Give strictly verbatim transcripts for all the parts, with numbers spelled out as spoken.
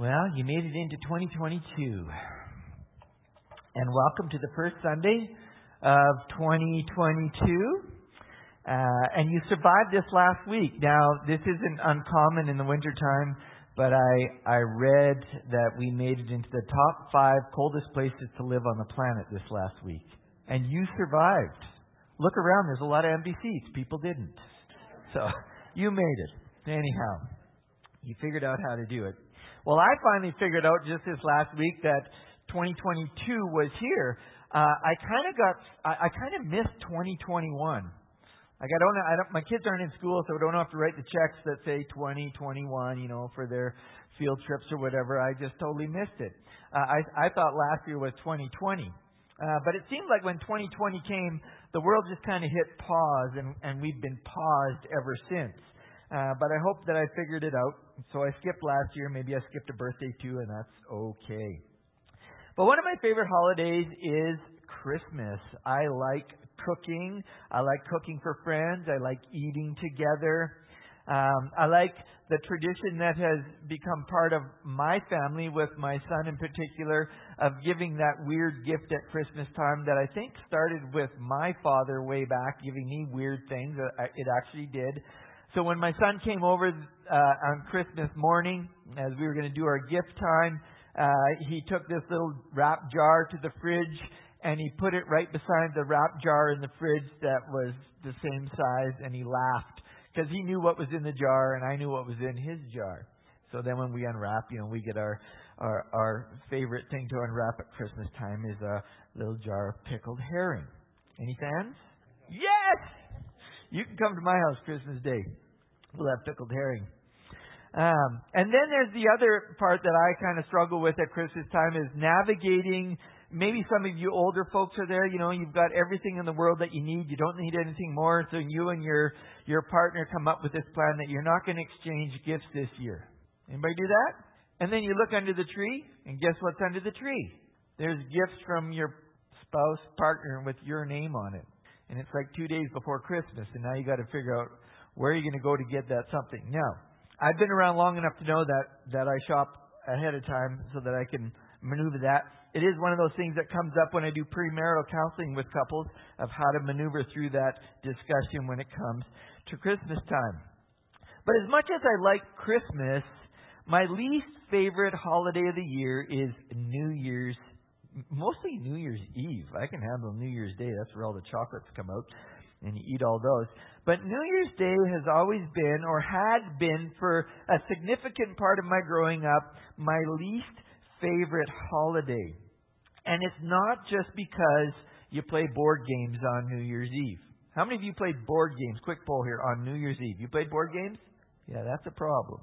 Well, you made it into twenty twenty-two. And welcome to the first Sunday of twenty twenty-two. Uh, and you survived this last week. Now, this isn't uncommon in the wintertime, but I, I read that we made it into the top five coldest places to live on the planet this last week. And you survived. Look around, there's a lot of empty seats. People didn't. So, you made it. Anyhow, you figured out how to do it. Well, I finally figured out just this last week that twenty twenty-two was here. Uh, I kind of got, I, I kind of missed twenty twenty-one. Like I don't, I don't, my kids aren't in school, so I don't have to write the checks that say twenty twenty-one, you know, for their field trips or whatever. I just totally missed it. Uh, I, I thought last year was twenty twenty. Uh, but it seemed like when twenty twenty came, the world just kind of hit pause, and, and we've been paused ever since. Uh, but I hope that I figured it out. So I skipped last year. Maybe I skipped a birthday too, and that's okay. But one of my favorite holidays is Christmas. I like cooking. I like cooking for friends. I like eating together. Um, I like the tradition that has become part of my family, with my son in particular, of giving that weird gift at Christmas time that I think started with my father way back, giving me weird things. It actually did. So when my son came over uh, on Christmas morning, as we were going to do our gift time, uh, he took this little wrap jar to the fridge, and he put it right beside the wrap jar in the fridge that was the same size, and he laughed because he knew what was in the jar, and I knew what was in his jar. So then when we unwrap, you know, we get our, our, our favorite thing to unwrap at Christmas time is a little jar of pickled herring. Any fans? Yes! You can come to my house Christmas Day. We'll have pickled herring. Um, and then there's the other part that I kind of struggle with at Christmas time is navigating. Maybe some of you older folks are there. You know, you've got everything in the world that you need. You don't need anything more. So you and your, your partner come up with this plan that you're not going to exchange gifts this year. Anybody do that? And then you look under the tree, and guess what's under the tree? There's gifts from your spouse, partner, with your name on it. And it's like two days before Christmas, and now you got to figure out where are you going to go to get that something. Now, I've been around long enough to know that, that I shop ahead of time so that I can maneuver that. It is one of those things that comes up when I do premarital counseling with couples of how to maneuver through that discussion when it comes to Christmas time. But as much as I like Christmas, my least favorite holiday of the year is New Year's, mostly New Year's Eve. I can handle New Year's Day. That's where all the chocolates come out, and you eat all those. But New Year's Day has always been, or had been for a significant part of my growing up, my least favorite holiday. And it's not just because you play board games on New Year's Eve. How many of you played board games? Quick poll here on New Year's Eve. You played board games? Yeah, that's a problem.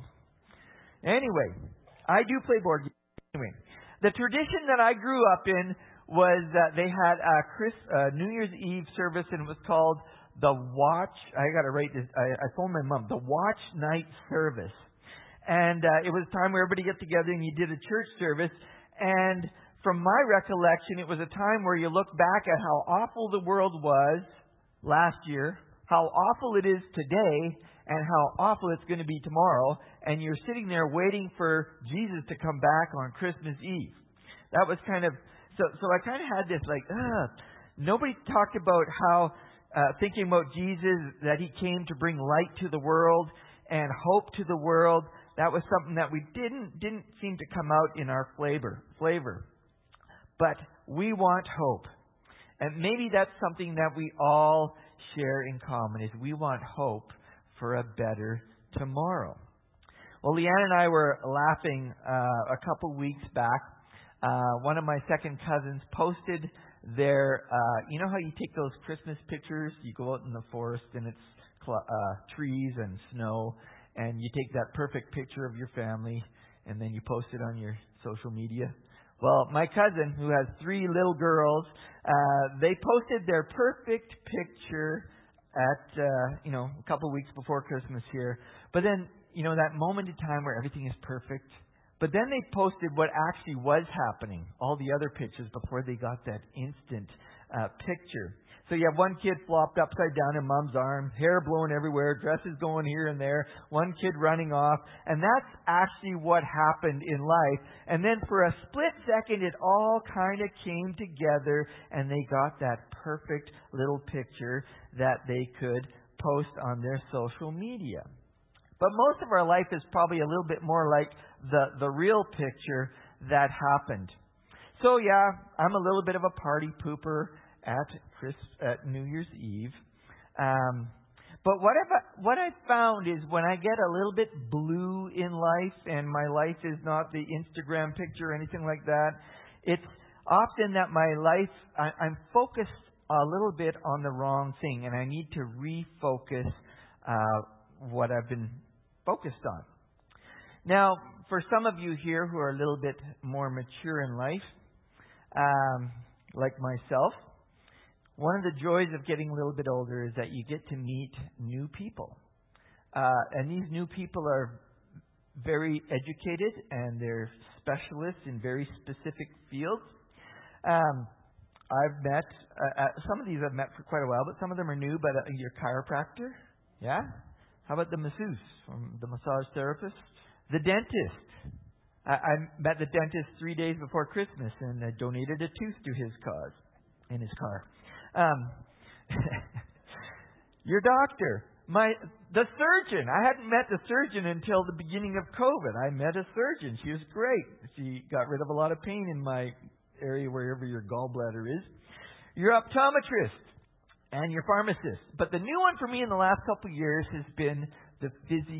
Anyway, I do play board games. Anyway, the tradition that I grew up in was that they had a Chris, uh, New Year's Eve service, and it was called the Watch. I got to write this. I, I phoned my mom. The Watch Night Service, and uh, it was a time where everybody get together and you did a church service. And from my recollection, it was a time where you look back at how awful the world was last year, how awful it is today, and how awful it's going to be tomorrow. And you're sitting there waiting for Jesus to come back on Christmas Eve. That was kind of so. So I kind of had this like, ugh. Nobody talked about how uh, thinking about Jesus, that He came to bring light to the world and hope to the world. That was something that we didn't didn't seem to come out in our flavor flavor. But we want hope, and maybe that's something that we all share in common. Is we want hope for a better tomorrow. Well, Leanne and I were laughing uh, a couple weeks back. Uh, one of my second cousins posted their, uh, you know how you take those Christmas pictures? You go out in the forest and it's cl- uh, trees and snow, and you take that perfect picture of your family, and then you post it on your social media. Well, my cousin, who has three little girls, uh, they posted their perfect picture at, uh, you know, a couple weeks before Christmas here. But then, you know, that moment in time where everything is perfect. But then they posted what actually was happening, all the other pictures, before they got that instant uh, picture. So you have one kid flopped upside down in mom's arms, hair blowing everywhere, dresses going here and there, one kid running off. And that's actually what happened in life. And then for a split second, it all kind of came together and they got that perfect little picture that they could post on their social media. But most of our life is probably a little bit more like the, the real picture that happened. So yeah, I'm a little bit of a party pooper at Chris at New Year's Eve. Um, but what I've, what I've found is when I get a little bit blue in life and my life is not the Instagram picture or anything like that, it's often that my life, I, I'm focused a little bit on the wrong thing and I need to refocus uh, what I've been focused on. Now, for some of you here who are a little bit more mature in life, um, like myself, one of the joys of getting a little bit older is that you get to meet new people. Uh, and these new people are very educated and they're specialists in very specific fields. Um, I've met, uh, uh, some of these I've met for quite a while, but some of them are new, but uh, your chiropractor, yeah? How about the masseuse, um, the massage therapist? The dentist. I, I met the dentist three days before Christmas and uh, donated a tooth to his cause, in his car. Um, your doctor, my the surgeon. I hadn't met the surgeon until the beginning of COVID. I met a surgeon. She was great. She got rid of a lot of pain in my area, wherever your gallbladder is. Your optometrist and your pharmacist. But the new one for me in the last couple of years has been the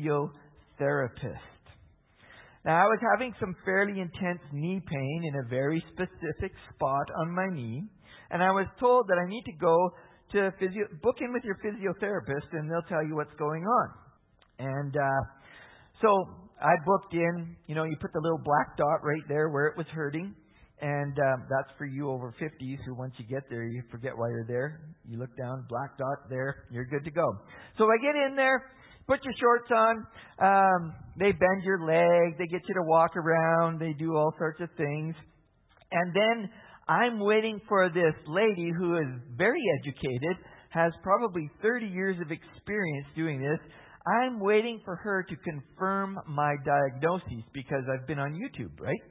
physiotherapist. Now, I was having some fairly intense knee pain in a very specific spot on my knee. And I was told that I need to go to physio, book in with your physiotherapist and they'll tell you what's going on. And uh, so I booked in. You know, you put the little black dot right there where it was hurting. And um, that's for you over fifties who once you get there, you forget why you're there. You look down, black dot there, you're good to go. So I get in there, put your shorts on. Um, they bend your leg. They get you to walk around. They do all sorts of things. And then I'm waiting for this lady who is very educated, has probably thirty years of experience doing this. I'm waiting for her to confirm my diagnosis because I've been on YouTube, right?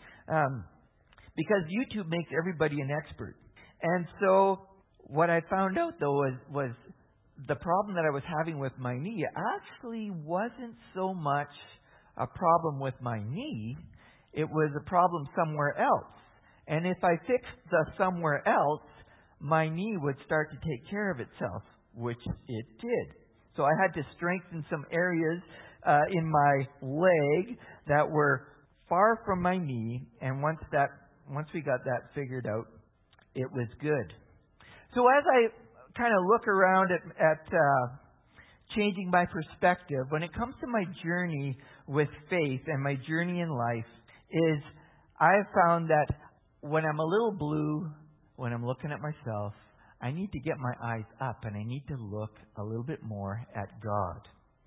Um, because YouTube makes everybody an expert. And so what I found out, though, was, was the problem that I was having with my knee actually wasn't so much a problem with my knee. It was a problem somewhere else. And if I fixed the somewhere else, my knee would start to take care of itself, which it did. So I had to strengthen some areas uh, in my leg that were far from my knee. And once that, once we got that figured out, it was good. So as I kind of look around at, at uh, changing my perspective, when it comes to my journey with faith and my journey in life, is I have found that when I'm a little blue, when I'm looking at myself, I need to get my eyes up and I need to look a little bit more at God.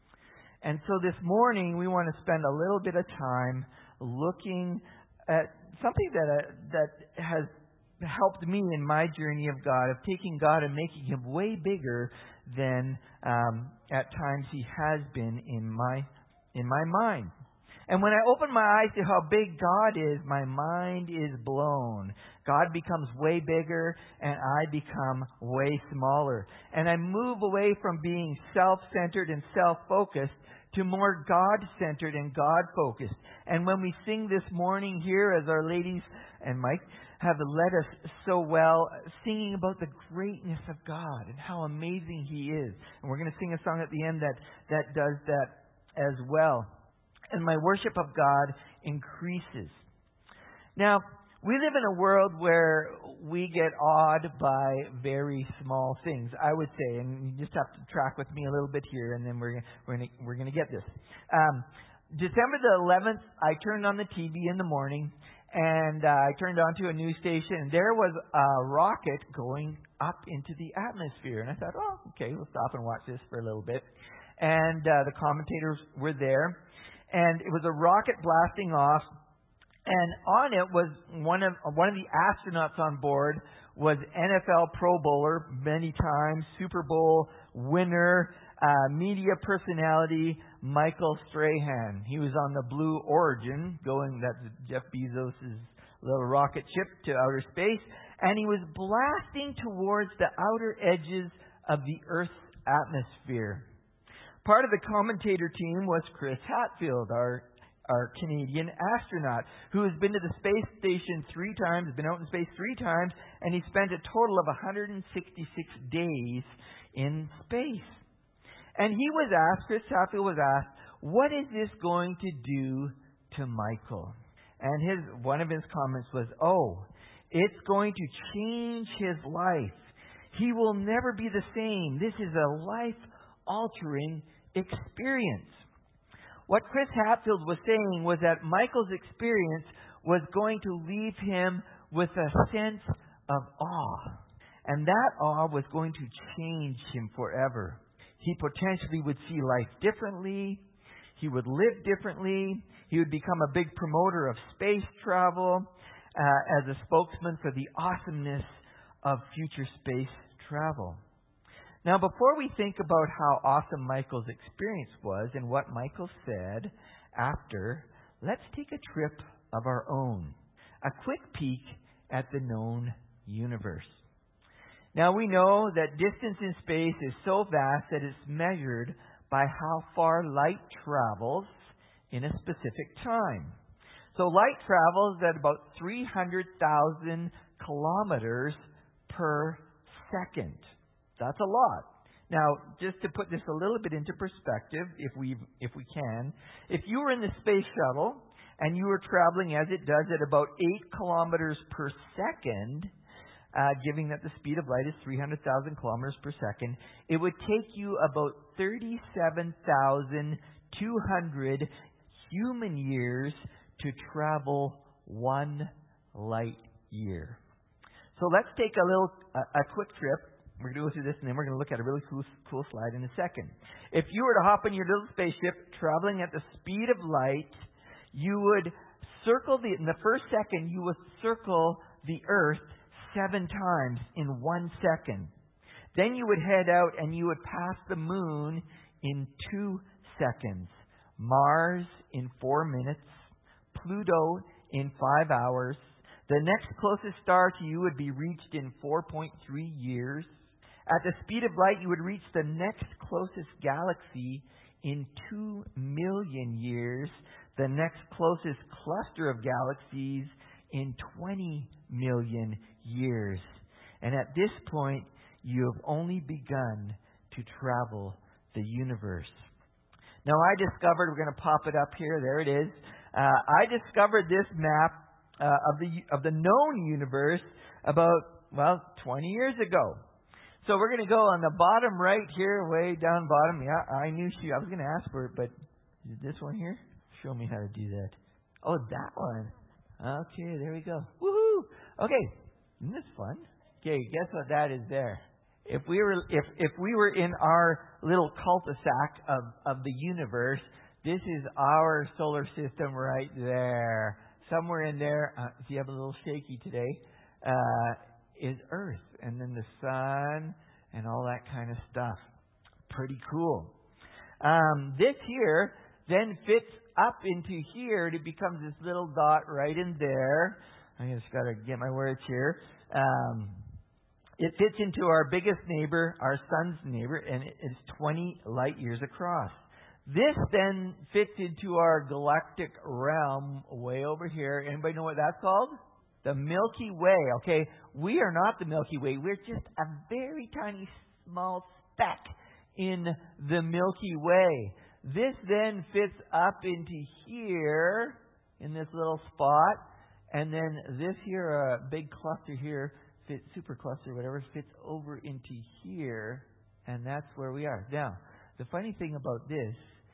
And so this morning we want to spend a little bit of time looking at something that uh, that has helped me in my journey of God, of taking God and making Him way bigger than um, at times He has been in my in my mind. And when I open my eyes to how big God is, my mind is blown. God becomes way bigger and I become way smaller. And I move away from being self-centered and self-focused to more God-centered and God-focused. And when we sing this morning here, as our ladies and Mike have led us so well, singing about the greatness of God and how amazing He is. And we're going to sing a song at the end that, that does that as well. And my worship of God increases. Now, we live in a world where we get awed by very small things, I would say, and you just have to track with me a little bit here, and then we're we're going we're going to get this. Um, December the eleventh, I turned on the T V in the morning, and uh, I turned on to a news station, and there was a rocket going up into the atmosphere, and I thought, oh, okay, we'll stop and watch this for a little bit. And uh, the commentators were there. And it was a rocket blasting off And on it was one of one of the astronauts on board was N F L Pro Bowler many times, Super Bowl winner, uh, media personality Michael Strahan. He was on the Blue Origin, going that's Jeff Bezos' little rocket ship to outer space, and he was blasting towards the outer edges of the Earth's atmosphere. Part of the commentator team was Chris Hadfield, our our Canadian astronaut, who has been to the space station three times, been out in space three times, and he spent a total of one hundred sixty-six days in space. And he was asked, Chris Hadfield was asked, what is this going to do to Michael? And his one of his comments was, oh, it's going to change his life. He will never be the same. This is a life-altering experience. What Chris Hadfield was saying was that Michael's experience was going to leave him with a sense of awe. And that awe was going to change him forever. He potentially would see life differently. He would live differently. He would become a big promoter of space travel uh, as a spokesman for the awesomeness of future space travel. Now, before we think about how awesome Michael's experience was and what Michael said after, let's take a trip of our own. A quick peek at the known universe. Now, we know that distance in space is so vast that it's measured by how far light travels in a specific time. So light travels at about three hundred thousand kilometers per second. That's a lot. Now, just to put this a little bit into perspective, if we if we can, if you were in the space shuttle and you were traveling as it does at about eight kilometers per second, uh, giving that the speed of light is three hundred thousand kilometers per second, it would take you about thirty-seven thousand two hundred human years to travel one light year. So let's take a little a, a quick trip. We're going to go through this, and then we're going to look at a really cool, cool slide in a second. If you were to hop in your little spaceship traveling at the speed of light, you would circle the, in the first second, you would circle the Earth seven times in one second. Then you would head out and you would pass the moon in two seconds. Mars in four minutes. Pluto in five hours. The next closest star to you would be reached in four point three years. At the speed of light, you would reach the next closest galaxy in two million years. The next closest cluster of galaxies in twenty million years. And at this point, you have only begun to travel the universe. Now, I discovered, we're going to pop it up here, there it is. Uh, I discovered this map uh, of the of the known universe about, well, twenty years ago. So we're going to go on the bottom right here, way down bottom. Yeah, I knew she, I was going to ask for it, but is this one here? Show me how to do that. Oh, that one. Okay, there we go. Woohoo! Okay, isn't this fun? Okay, guess what that is there? If we were if if we were in our little cul-de-sac of, of the universe, this is our solar system right there. Somewhere in there, uh, if you have a little shaky today, uh, is Earth. And then the sun and all that kind of stuff. Pretty cool. Um, this here then fits up into here. It becomes this little dot right in there. I just got to get my words here. Um, it fits into our biggest neighbor, our sun's neighbor, and it's twenty light years across. This then fits into our galactic realm way over here. Anybody know what that's called? The Milky Way. Okay, we are not the Milky Way. We're just a very tiny, small speck in the Milky Way. This then fits up into here in this little spot, and then this here, a uh, big cluster here, fit, super cluster, whatever, fits over into here, and that's where we are. Now, the funny thing about this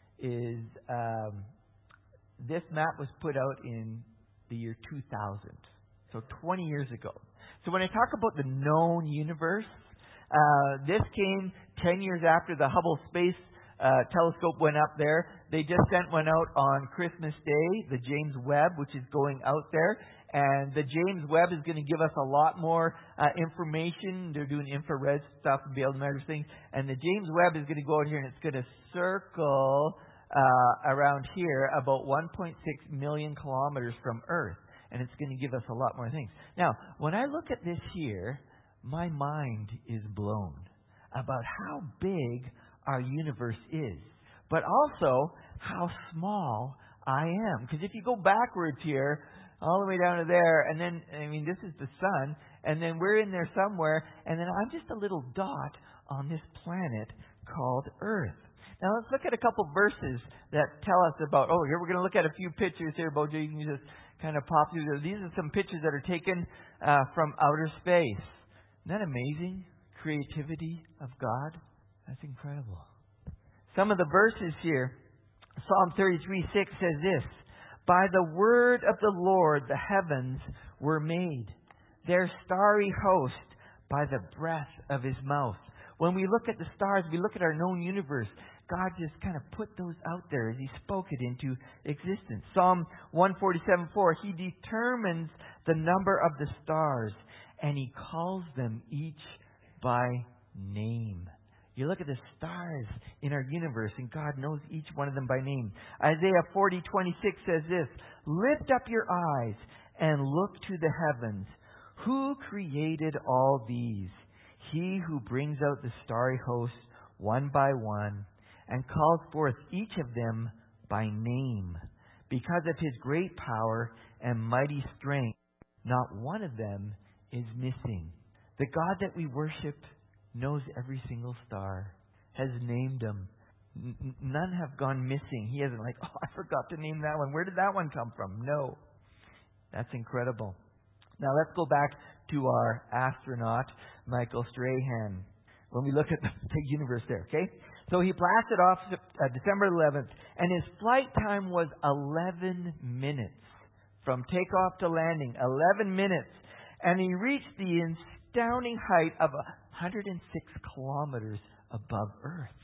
is um, this map was put out in the year two thousand, so twenty years ago. So when I talk about the known universe, uh, this came ten years after the Hubble Space uh, Telescope went up there. They just sent one out on Christmas Day, the James Webb, which is going out there. And the James Webb is going to give us a lot more uh, information. They're doing infrared stuff and be able to measure things. And the James Webb is going to go out here and it's going to circle uh, around here about one point six million kilometers from Earth. And it's going to give us a lot more things. Now, when I look at this here, my mind is blown about how big our universe is. But also how small I am. Because if you go backwards here, all the way down to there, and then, I mean, this is the sun, and then we're in there somewhere, and then I'm just a little dot on this planet called Earth. Now, let's look at a couple verses that tell us about, oh, here we're going to look at a few pictures here, Bojo. You can just kind of pop through. These are some pictures that are taken uh, from outer space. Isn't that amazing? Creativity of God. That's incredible. Some of the verses here, Psalm thirty-three six says this, by the word of the Lord the heavens were made, their starry host by the breath of His mouth. When we look at the stars, we look at our known universe. God just kind of put those out there as He spoke it into existence. Psalm one forty-seven four, He determines the number of the stars and He calls them each by name. You look at the stars in our universe, and God knows each one of them by name. Isaiah forty twenty-six says this, lift up your eyes and look to the heavens. Who created all these? He who brings out the starry hosts one by one and calls forth each of them by name. Because of His great power and mighty strength, not one of them is missing. The God that we worship knows every single star, has named them. N- none have gone missing. He hasn't like, oh, I forgot to name that one. Where did that one come from? No. That's incredible. Now let's go back to our astronaut, Michael Strahan. When we look at the, the universe there, okay? So he blasted off uh, December eleventh, and his flight time was eleven minutes. From takeoff to landing, eleven minutes. And he reached the astounding height of one hundred six kilometers above Earth.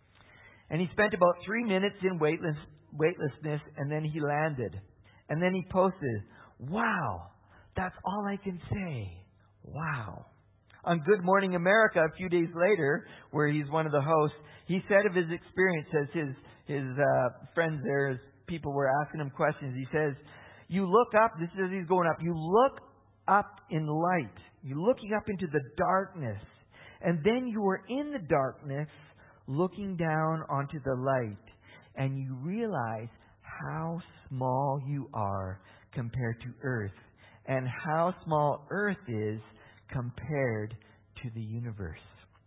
And he spent about three minutes in weightless, weightlessness, and then he landed. And then he posted, wow, that's all I can say. Wow. On Good Morning America a few days later, where he's one of the hosts, he said of his experience as his, his uh, friends there, as people were asking him questions, he says, you look up, this is as he's going up, you look up in light. You're looking up into the darkness. And then you are in the darkness looking down onto the light. And you realize how small you are compared to Earth. And how small Earth is compared to the universe.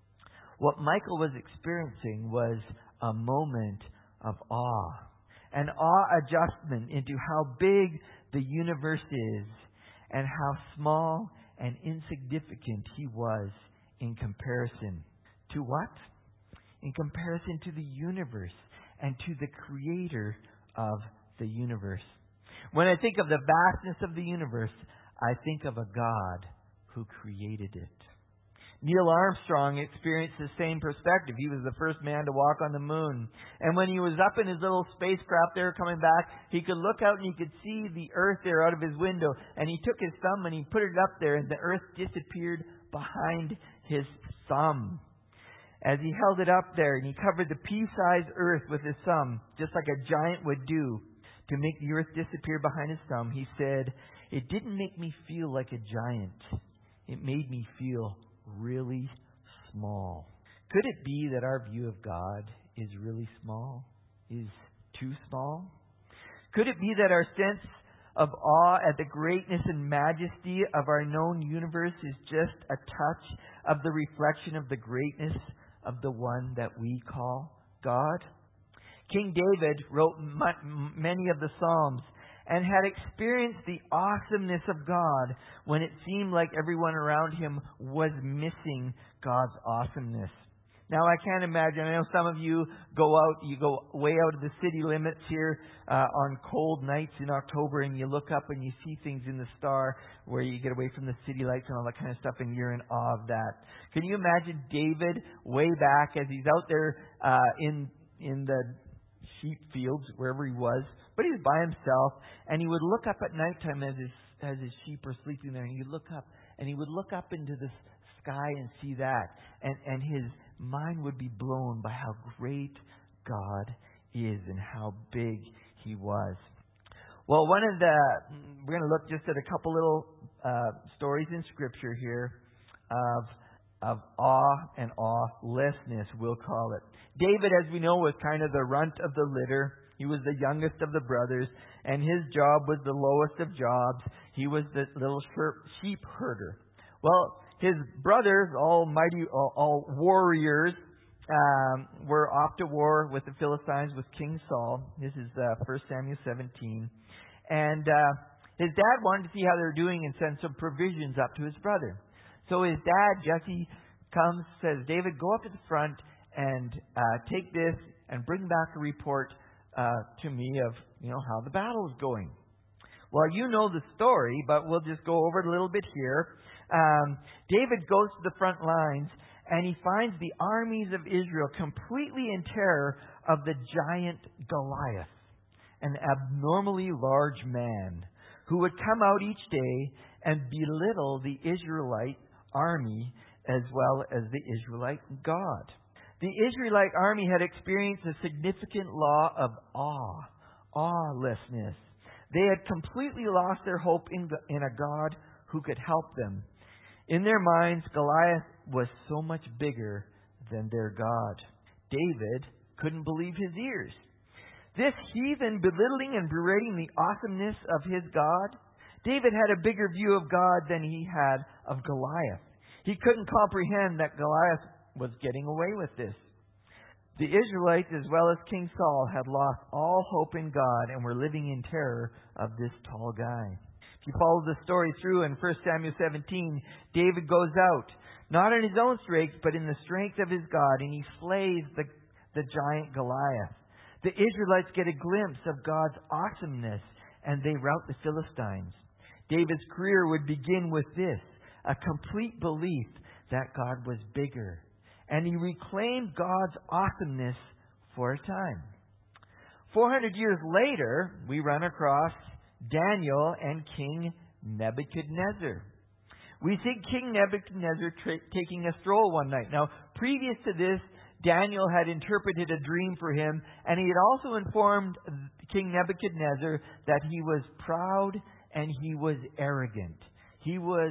What Michael was experiencing was a moment of awe. An awe adjustment into how big the universe is and how small and insignificant he was in comparison to what? In comparison to the universe and to the creator of the universe. When I think of the vastness of the universe, I think of a God who created it. Neil Armstrong experienced the same perspective. He was the first man to walk on the moon. And when he was up in his little spacecraft there coming back, he could look out and he could see the Earth there out of his window. And he took his thumb and he put it up there, and the Earth disappeared behind his thumb. As he held it up there and he covered the pea-sized Earth with his thumb, just like a giant would do, to make the Earth disappear behind his thumb, he said, it didn't make me feel like a giant. It made me feel really small. Could it be that our view of God is really small? Is too small? Could it be that our sense of awe at the greatness and majesty of our known universe is just a touch of the reflection of the greatness of the one that we call God? King David wrote m- many of the Psalms and had experienced the awesomeness of God when it seemed like everyone around him was missing God's awesomeness. Now, I can't imagine. I know some of you go out, you go way out of the city limits here uh, on cold nights in October, and you look up and you see things in the star where you get away from the city lights and all that kind of stuff, and you're in awe of that. Can you imagine David way back as he's out there uh, in in the sheep fields, wherever he was, but he was by himself, and he would look up at nighttime as his, as his sheep were sleeping there, and he'd look up, and he would look up into the sky and see that, and, and his mind would be blown by how great God is and how big he was. Well, one of the, we're going to look just at a couple little uh, stories in Scripture here of of awe and awelessness, we'll call it. David, as we know, was kind of the runt of the litter. He was the youngest of the brothers, and his job was the lowest of jobs. He was the little sheep herder. Well, his brothers, all mighty, all, all warriors, um, were off to war with the Philistines with King Saul. This is uh, First Samuel seventeen. And uh, his dad wanted to see how they were doing and send some provisions up to his brother. So his dad, Jesse, comes, says, David, go up to the front and uh, take this and bring back a report uh, to me of, you know, how the battle is going. Well, you know the story, but we'll just go over it a little bit here. Um, David goes to the front lines, and he finds the armies of Israel completely in terror of the giant Goliath, an abnormally large man who would come out each day and belittle the Israelite army as well as the Israelite God. The Israelite army had experienced a significant law of awe, awelessness. They had completely lost their hope in, in a God who could help them. In their minds, Goliath was so much bigger than their God. David couldn't believe his ears. This heathen belittling and berating the awesomeness of his God, David had a bigger view of God than he had of Goliath. He couldn't comprehend that Goliath was getting away with this. The Israelites, as well as King Saul, had lost all hope in God and were living in terror of this tall guy. If you follow the story through in First Samuel seventeen, David goes out, not in his own strength, but in the strength of his God, and he slays the, the giant Goliath. The Israelites get a glimpse of God's awesomeness, and they rout the Philistines. David's career would begin with this, a complete belief that God was bigger. And he reclaimed God's awesomeness for a time. four hundred years later, we run across Daniel and King Nebuchadnezzar. We see King Nebuchadnezzar tra- taking a stroll one night. Now, previous to this, Daniel had interpreted a dream for him, and he had also informed King Nebuchadnezzar that he was proud and he was arrogant. He was,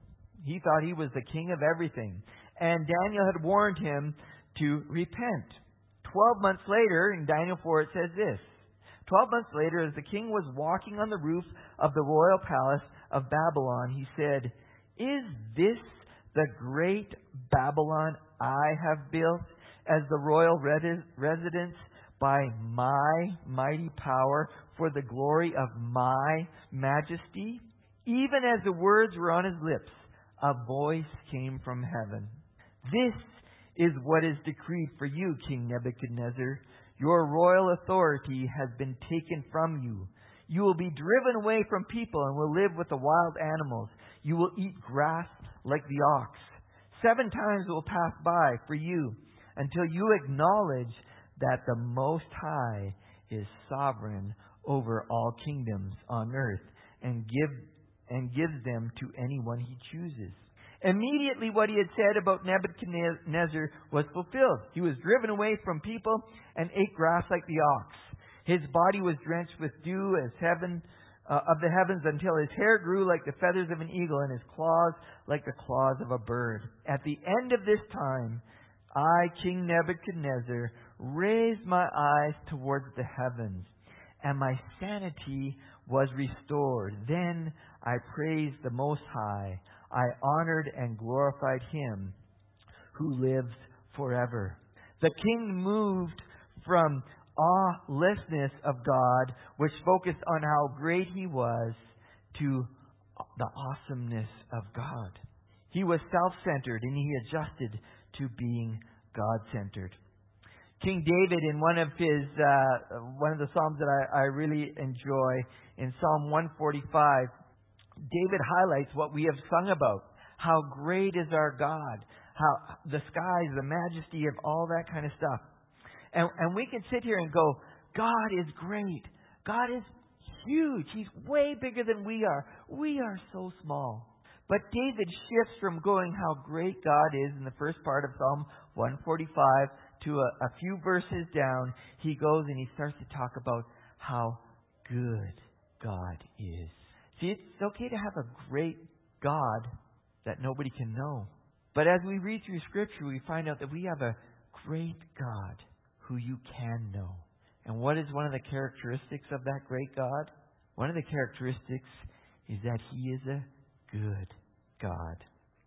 he thought he was the king of everything. And Daniel had warned him to repent. Twelve months later, in Daniel four, it says this. Twelve months later, as the king was walking on the roof of the royal palace of Babylon, he said, "Is this the great Babylon I have built as the royal residence by my mighty power for the glory of my majesty?" Even as the words were on his lips, a voice came from heaven. "This is what is decreed for you, King Nebuchadnezzar. Your royal authority has been taken from you. You will be driven away from people and will live with the wild animals. You will eat grass like the ox. Seven times will pass by for you until you acknowledge that the Most High is sovereign over all kingdoms on earth and give and gives them to anyone he chooses." Immediately what he had said about Nebuchadnezzar was fulfilled. He was driven away from people and ate grass like the ox. His body was drenched with dew as heaven uh, of the heavens until his hair grew like the feathers of an eagle and his claws like the claws of a bird. At the end of this time, I, King Nebuchadnezzar, raised my eyes towards the heavens, and my sanity was restored. Then I praised the Most High. I honored and glorified Him who lives forever. The king moved from awelessness of God, which focused on how great He was, to the awesomeness of God. He was self-centered and he adjusted to being God-centered. King David, in one of his uh, one of the psalms that I, I really enjoy, in Psalm one forty-five, David highlights what we have sung about. How great is our God. How the skies, the majesty of all that kind of stuff. And, and we can sit here and go, God is great. God is huge. He's way bigger than we are. We are so small. But David shifts from going how great God is in the first part of Psalm one forty-five to a, a few verses down. He goes and he starts to talk about how good God is. See, it's okay to have a great God that nobody can know. But as we read through Scripture, we find out that we have a great God who you can know. And what is one of the characteristics of that great God? One of the characteristics is that He is a good God.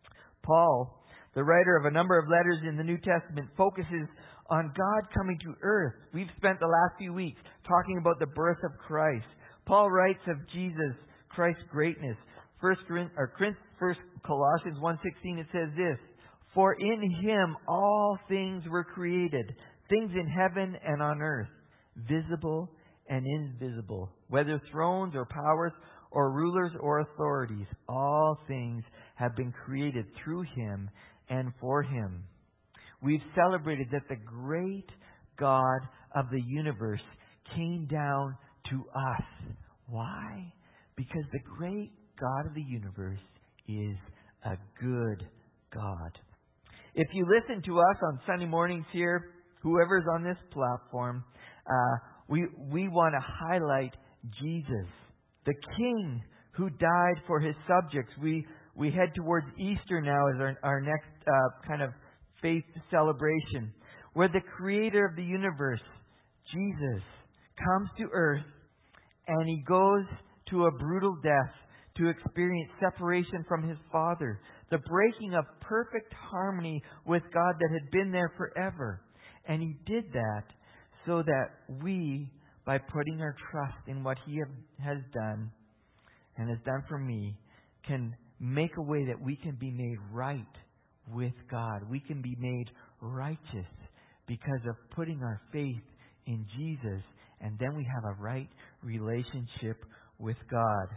Paul, the writer of a number of letters in the New Testament, focuses on God coming to earth. We've spent the last few weeks talking about the birth of Christ. Paul writes of Jesus, Christ's greatness. First, or First Colossians one sixteen, it says this, "For in Him all things were created, things in heaven and on earth, visible and invisible, whether thrones or powers or rulers or authorities, all things have been created through Him and for Him." We've celebrated that the great God of the universe came down to us. Why? Because the great God of the universe is a good God. If you listen to us on Sunday mornings here, whoever's on this platform, uh, we we want to highlight Jesus, the King who died for His subjects. We we head towards Easter now as our, our next uh, kind of faith celebration, where the Creator of the universe, Jesus, comes to earth and He goes to a brutal death to experience separation from His Father, the breaking of perfect harmony with God that had been there forever. And He did that so that we, by putting our trust in what He have, has done and has done for me, can make a way that we can be made right with God. We can be made righteous because of putting our faith in Jesus, and then we have a right relationship with God.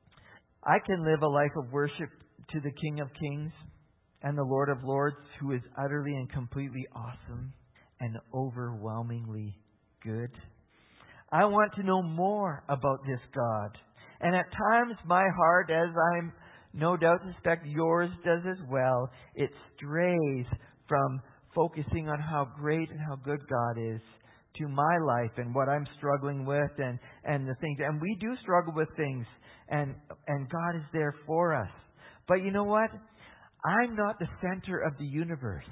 I can live a life of worship to the King of Kings and the Lord of Lords, who is utterly and completely awesome and overwhelmingly good. I want to know more about this God. And at times my heart, as I'm no doubt suspect yours does as well, it strays from focusing on how great and how good God is to my life and what I'm struggling with and, and the things. And we do struggle with things, and and God is there for us. But you know what? I'm not the center of the universe.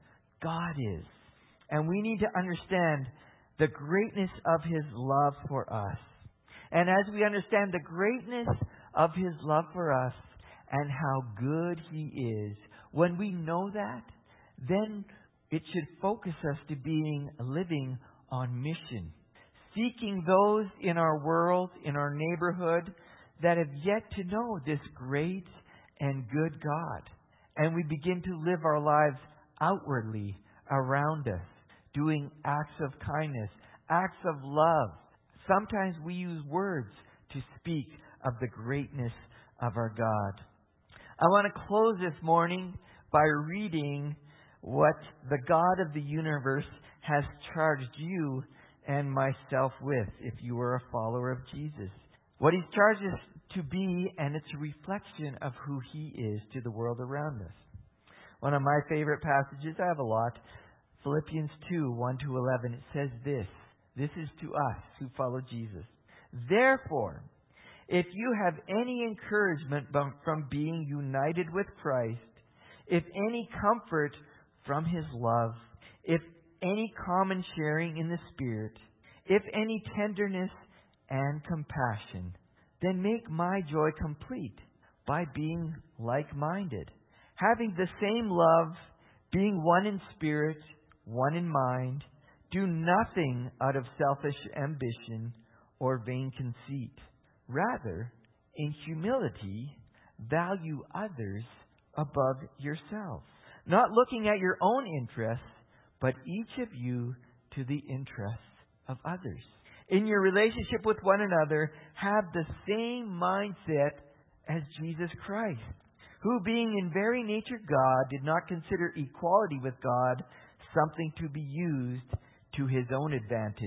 God is. And we need to understand the greatness of His love for us. And as we understand the greatness of His love for us and how good He is, when we know that, then it should focus us to being living on mission, seeking those in our world, in our neighborhood, that have yet to know this great and good God. And we begin to live our lives outwardly around us, doing acts of kindness, acts of love. Sometimes we use words to speak of the greatness of our God. I want to close this morning by reading what the God of the universe has charged you and myself with, if you are a follower of Jesus. What He's charged us to be, and it's a reflection of who He is to the world around us. One of my favorite passages, I have a lot, Philippians two, one to eleven, it says this. This is to us who follow Jesus. "Therefore, if you have any encouragement from being united with Christ, if any comfort from His love, if any common sharing in the Spirit, if any tenderness and compassion, then make my joy complete by being like-minded, having the same love, being one in spirit, one in mind. Do nothing out of selfish ambition or vain conceit. Rather, in humility, value others above yourselves, not looking at your own interests, but each of you to the interests of others. In your relationship with one another, have the same mindset as Jesus Christ, who being in very nature God, did not consider equality with God something to be used to His own advantage.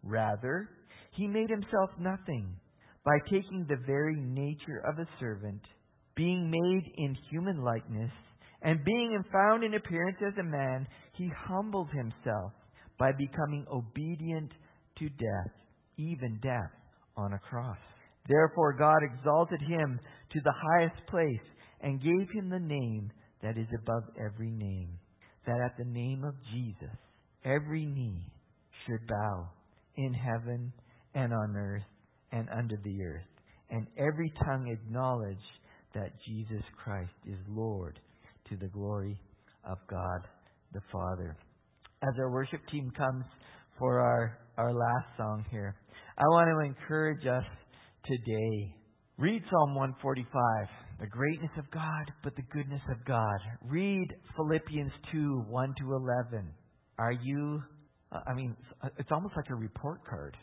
Rather, He made Himself nothing by taking the very nature of a servant, being made in human likeness, and being found in appearance as a man, He humbled Himself by becoming obedient to death, even death on a cross. Therefore God exalted Him to the highest place and gave Him the name that is above every name, that at the name of Jesus every knee should bow in heaven and on earth and under the earth, and every tongue acknowledge that Jesus Christ is Lord, to the glory of God the Father. As our worship team comes for our, our last song here, I want to encourage us today. Read Psalm one forty-five, the greatness of God, but the goodness of God. Read Philippians two, one to eleven. Are you, uh, I mean, it's almost like a report card.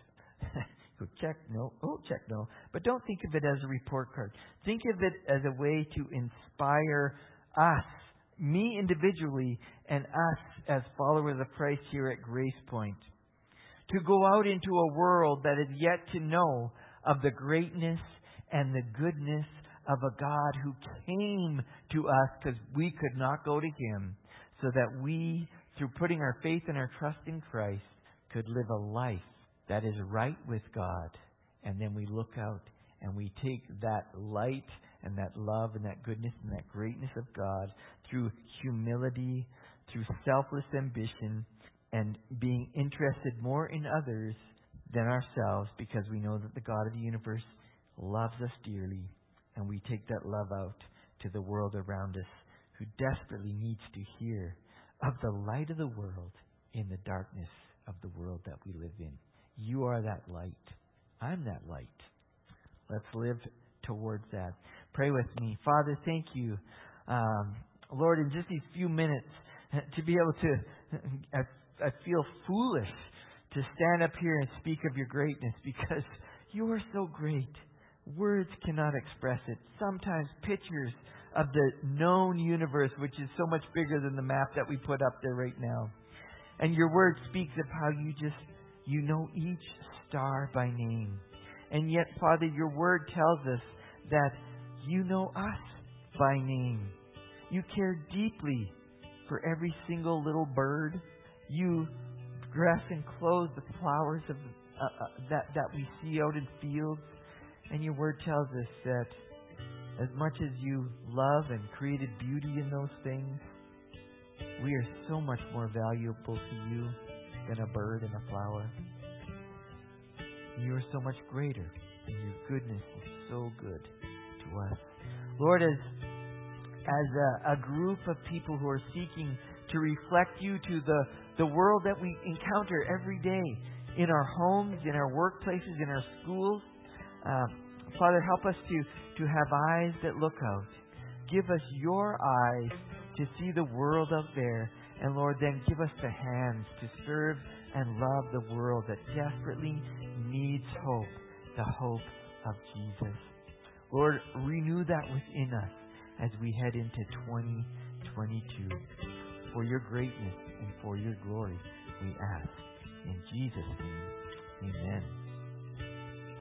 Go check, no, oh, check, no. But don't think of it as a report card. Think of it as a way to inspire us, me individually, and us as followers of Christ here at Grace Point, to go out into a world that is yet to know of the greatness and the goodness of a God who came to us because we could not go to Him, so that we, through putting our faith and our trust in Christ, could live a life that is right with God. And then we look out and we take that light and that love and that goodness and that greatness of God through humility, through selfless ambition, and being interested more in others than ourselves, because we know that the God of the universe loves us dearly, and we take that love out to the world around us who desperately needs to hear of the light of the world in the darkness of the world that we live in. You are that light. I'm that light. Let's live towards that. Pray with me. Father, thank you, um, Lord, in just these few minutes to be able to, I, I feel foolish to stand up here and speak of your greatness, because you are so great. Words cannot express it. Sometimes pictures of the known universe, which is so much bigger than the map that we put up there right now. And your word speaks of how you just, you know each star by name. And yet, Father, your word tells us that you know us by name. You care deeply for every single little bird. You dress and clothe the flowers of uh, uh, that, that we see out in fields. And your word tells us that as much as you love and created beauty in those things, we are so much more valuable to you than a bird and a flower. You are so much greater, and your goodness is so good to us. Lord, as, as a, a group of people who are seeking to reflect you to the, the world that we encounter every day, in our homes, in our workplaces, in our schools, um, Father, help us to, to have eyes that look out. Give us your eyes to see the world out there. And Lord, then give us the hands to serve and love the world that desperately needs hope, the hope of Jesus. Lord, renew that within us as we head into twenty twenty-two. For your greatness and for your glory, we ask. In Jesus' name, amen.